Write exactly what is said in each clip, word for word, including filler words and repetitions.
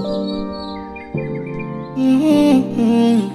Mm-hmm.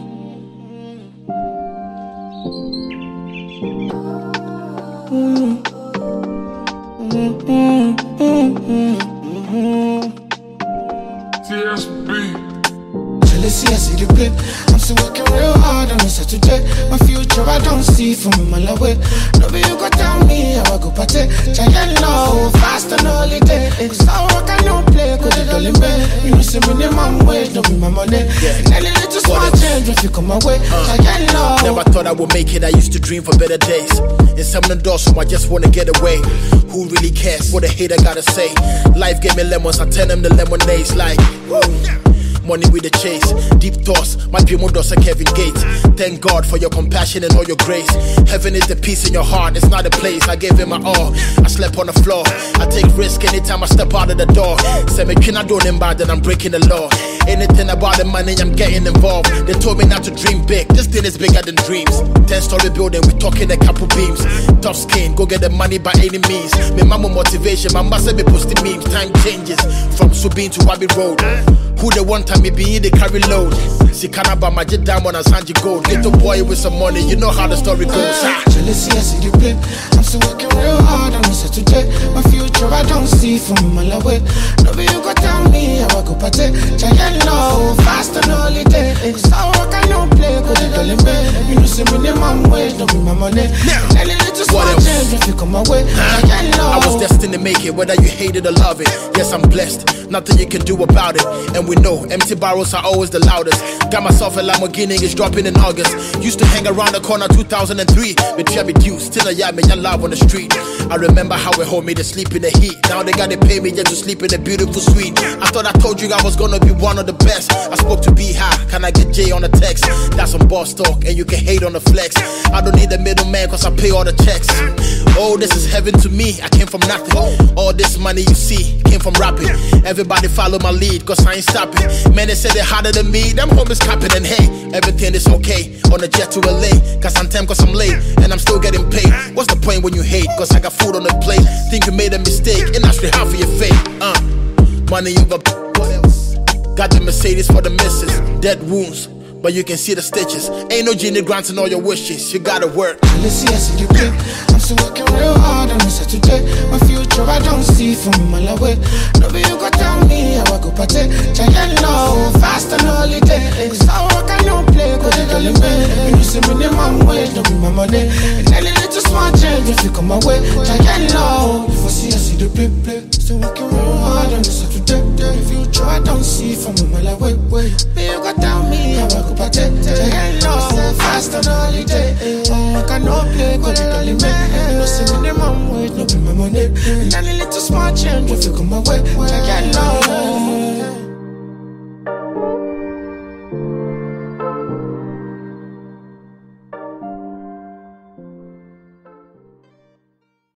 T S B. Jealousy, I see the blip. I'm still working real hard on this today. My future I don't see from a mile away. Nobody you go tell me how I go party. Giant low, fast on holiday. Cause I work I don't play, cause it all in bed. You know, see minimum wage, don't be my money. And then a little small change if you come my way. Giant low. Never thought I would make it, I used to dream for better days. In some of the doors, so I just wanna get away. Who really cares what a hater gotta say? Life gave me lemons, I turn them to lemonades like, woo. Money with the chase, deep thoughts, my primo does a Kevin Gates. Thank God for your compassion and all your grace. Heaven is the peace in your heart, it's not a place. I gave it my all, I slept on the floor. I take risk anytime I step out of the door. Say me can I do them bad, then I'm breaking the law. Anything about the money, I'm getting involved. They told me not to dream big, this thing is bigger than dreams. Ten story building, we talking a couple beams. Tough skin, go get the money by any means. Me mama motivation, my must be posting memes. Time changes, from Subin to Abbey Road. Who the one time me be in the carry load? See Canaba, my jet diamond and Sanji gold. Get a boy with some money, you know how the story goes. Ah. Jealousy, I see the blip. I'm still working real hard on this today. My future I don't see from a mile away. Nobody you go tell me how I go party. Giant low, fast on holiday. Cause I work I don't play, cause it all in bed. You know, see minimum wage, don't be my money. And a little small change if you come my way. Giant low. I was destined to make it, whether you hate it or love it. Yes, I'm blessed, nothing you can do about it. And we know empty barrels are always the loudest. Got myself a Lamborghini, it's dropping in August. Used to hang around the corner two thousand three. But yeah, me due, still a yard, me young love on the street. I remember how it hold me to sleep in the heat. Now they gotta pay me just to sleep in a beautiful suite. I thought I told you I was gonna be one of the best. I spoke to B High, can I get J on the text? That's some boss talk, and you can hate on the flex. I don't need a middleman, cause I pay all the checks. Oh, this is heaven to me, I came from nothing. All this money you see came from rapping. Everybody follow my lead, cause I ain't stopping. Man, they say they're harder than me, them homies capping. And hey, everything is okay on a jet to L A. Cause I'm time, cause I'm late, and I'm still getting paid. What's the point when you hate? Cause I got food on the plate. Think you made a mistake, and that's straight half of your fate. Uh, money over, what else? Got the Mercedes for the missus. Dead wounds, but you can see the stitches. Ain't no genie granting all your wishes, you gotta work. Jealousy, I see the blip. I'm still working real hard on this today. My future I don't see from a mile away. Nobody you go tell me how I go party. Giant low, fast on holiday. Cause I work I don't play, cause it all in bed. You know, see minimum wage, don't be my money. And then a little small change if you come my way. Giant low, if I see, I see the blip, blip. Still working real hard on this today. My future I don't see from a mile away. Baby, you go tell me how I go party. Giant low, fast on holiday. Oh, I cannot play, cause it all in bed. You know, see minimum wage, don't be my money. And then a little small change if you come my way. Giant low.